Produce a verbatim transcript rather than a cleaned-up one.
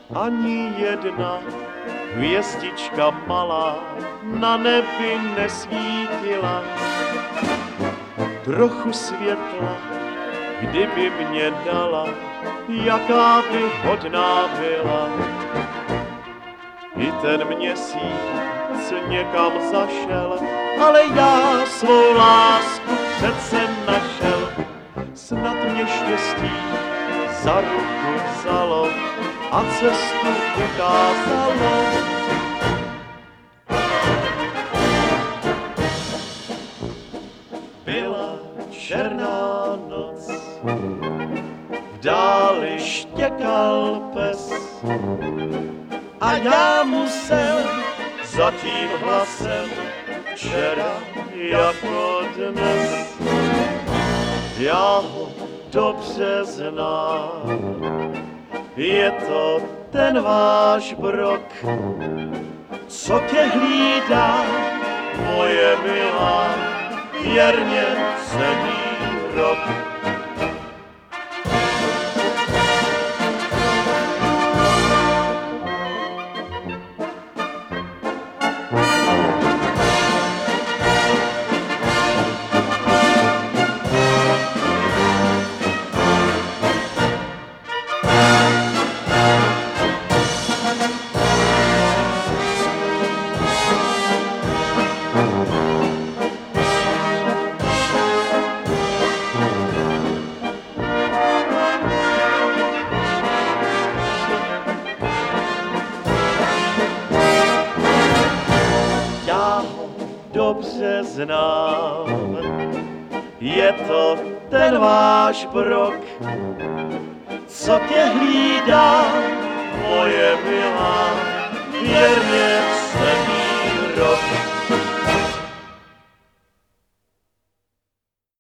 ani jedna hvězdička malá na nebi nesvítila. Trochu světla, kdyby mě dala, jaká by hodná byla. I ten měsíc někam zašel, ale já svou lásku přece našel. Snad mě štěstí za ruku vzalo a cestu ukázalo. Byla černá noc, v dáli štěkal pes a já musel za tím hlasem včera jako dnes. Já ho dobře znám, je to ten váš brok, co tě hlídá, moje milá, věrně celý rok. Dobře znám, je to ten váš brok, co tě hlídá, moje milá, věrně